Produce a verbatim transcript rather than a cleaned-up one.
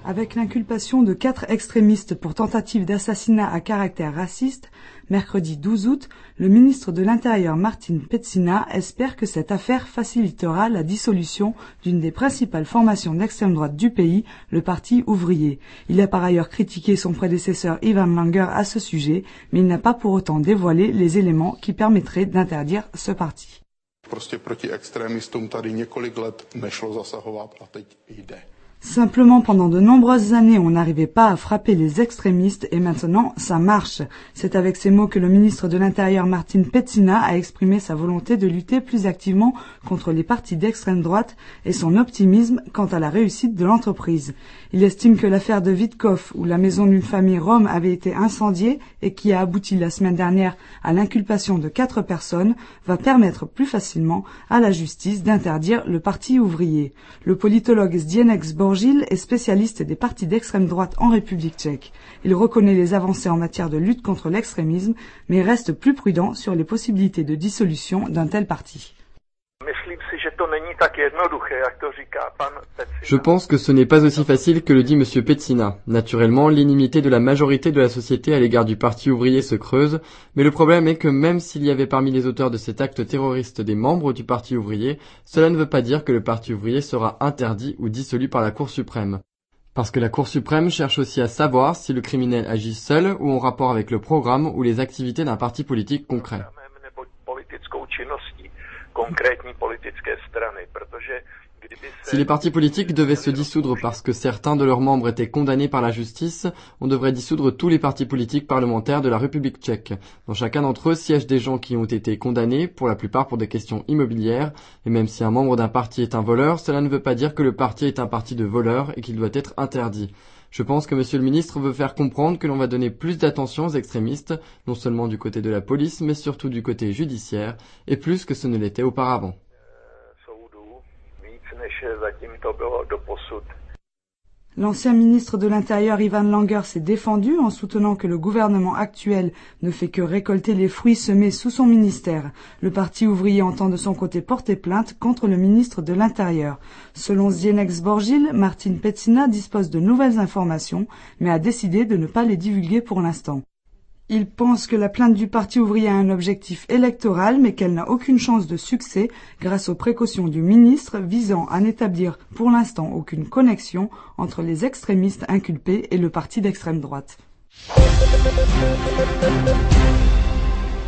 Avec l'inculpation de quatre extrémistes pour tentative d'assassinat à caractère raciste, mercredi douze août, le ministre de l'Intérieur Martin Pecina espère que cette affaire facilitera la dissolution d'une des principales formations d'extrême droite du pays, le Parti ouvrier. Il a par ailleurs critiqué son prédécesseur Ivan Langer à ce sujet, mais il n'a pas pour autant dévoilé les éléments qui permettraient d'interdire ce parti. Prostě proti extrémistům tady několik let nešlo zasahovat a teď jde. Simplement, pendant de nombreuses années, on n'arrivait pas à frapper les extrémistes et maintenant, ça marche. C'est avec ces mots que le ministre de l'Intérieur Martin Pecina a exprimé sa volonté de lutter plus activement contre les partis d'extrême droite et son optimisme quant à la réussite de l'entreprise. Il estime que l'affaire de Witkov, où la maison d'une famille rome avait été incendiée et qui a abouti la semaine dernière à l'inculpation de quatre personnes, va permettre plus facilement à la justice d'interdire le Parti ouvrier. Le politologue Zdeněk Zbořil est spécialiste des partis d'extrême droite en République tchèque. Il reconnaît les avancées en matière de lutte contre l'extrémisme, mais reste plus prudent sur les possibilités de dissolution d'un tel parti. Je pense que ce n'est pas aussi facile que le dit M. Pecina. Naturellement, l'inimité de la majorité de la société à l'égard du Parti ouvrier se creuse, mais le problème est que même s'il y avait parmi les auteurs de cet acte terroriste des membres du Parti ouvrier, cela ne veut pas dire que le Parti ouvrier sera interdit ou dissolu par la Cour suprême. Parce que la Cour suprême cherche aussi à savoir si le criminel agit seul ou en rapport avec le programme ou les activités d'un parti politique concret. Si les partis politiques devaient se dissoudre parce que certains de leurs membres étaient condamnés par la justice, on devrait dissoudre tous les partis politiques parlementaires de la République tchèque. Dans chacun d'entre eux siègent des gens qui ont été condamnés, pour la plupart pour des questions immobilières, et même si un membre d'un parti est un voleur, cela ne veut pas dire que le parti est un parti de voleurs et qu'il doit être interdit. Je pense que Monsieur le ministre veut faire comprendre que l'on va donner plus d'attention aux extrémistes, non seulement du côté de la police, mais surtout du côté judiciaire, et plus que ce ne l'était auparavant. L'ancien ministre de l'Intérieur Ivan Langer s'est défendu en soutenant que le gouvernement actuel ne fait que récolter les fruits semés sous son ministère. Le Parti ouvrier entend de son côté porter plainte contre le ministre de l'Intérieur. Selon Zdeněk Zbořil, Martin Pecina dispose de nouvelles informations, mais a décidé de ne pas les divulguer pour l'instant. Il pense que la plainte du Parti ouvrier a un objectif électoral, mais qu'elle n'a aucune chance de succès grâce aux précautions du ministre visant à n'établir pour l'instant aucune connexion entre les extrémistes inculpés et le parti d'extrême droite.